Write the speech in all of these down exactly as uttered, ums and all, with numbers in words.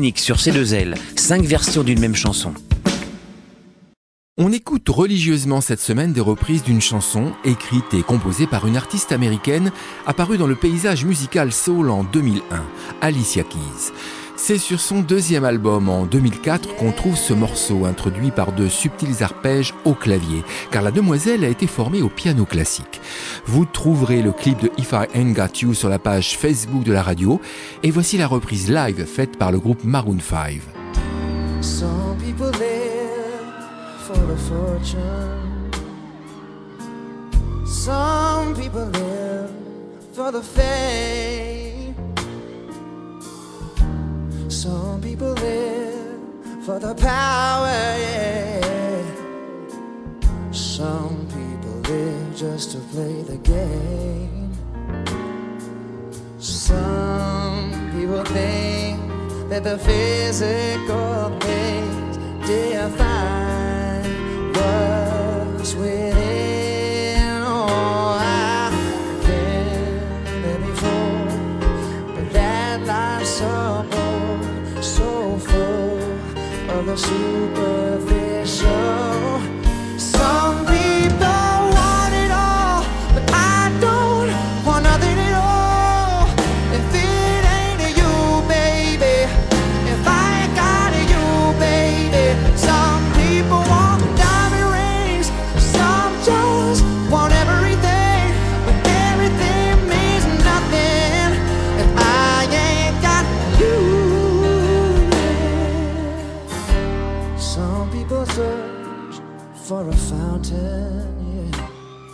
unique sur C deux L, cinq versions d'une même chanson. On écoute religieusement cette semaine des reprises d'une chanson écrite et composée par une artiste américaine apparue dans le paysage musical soul en deux mille un, Alicia Keys. C'est sur son deuxième album en deux mille quatre qu'on trouve ce morceau introduit par de subtils arpèges au clavier, car la demoiselle a été formée au piano classique. Vous trouverez le clip de If I Ain't Got You sur la page Facebook de la radio, et voici la reprise live faite par le groupe Maroon five. Some people live for the fortune. Some people live for the fame. Some people live for the power, yeah. Some people live just to play the game. Some people think that the physical things define what's within. Oh, I've been there before, but that life's so bold, so full of the superficial. Some people want it all, but I don't want nothing at all. If it ain't you, baby, if I ain't got you, baby. Some people want diamond rings, some just want everything, but everything means nothing if I ain't got you. Some people search for a fountain, yeah.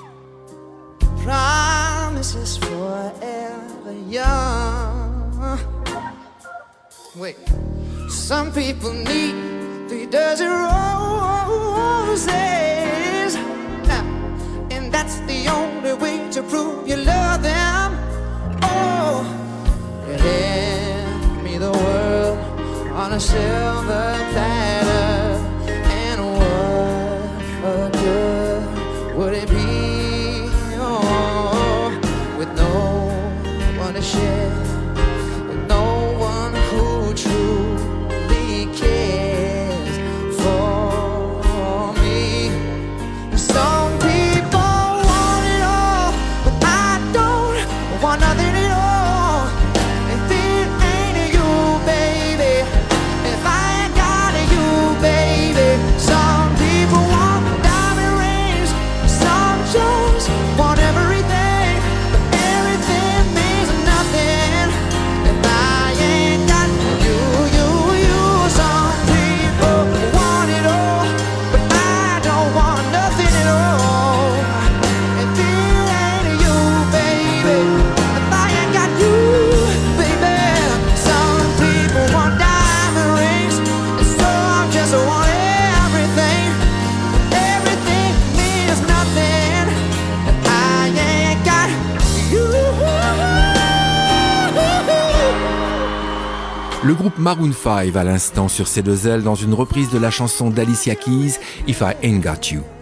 Promises forever young. Wait, some people need three dozen roses, now, and that's the only way to prove you love them. Oh, you hand me the world on a silver platter, and what a good would it be, oh, with no one to share, with no one who truly cares for me. Some people want it all, but I don't want nothing at all. If it ain't you, baby, if I ain't got you, baby. Some people want diamond rings, some just want everything, but everything means nothing if I ain't got you, you, you. Some people want it all, but I don't want nothing at all. If it ain't you, baby, if I ain't got you, baby. Some people want diamond rings, and so I just want everything. Everything means nothing if I ain't got you. Le groupe Maroon five à l'instant sur C deux L dans une reprise de la chanson d'Alicia Keys, If I Ain't Got You.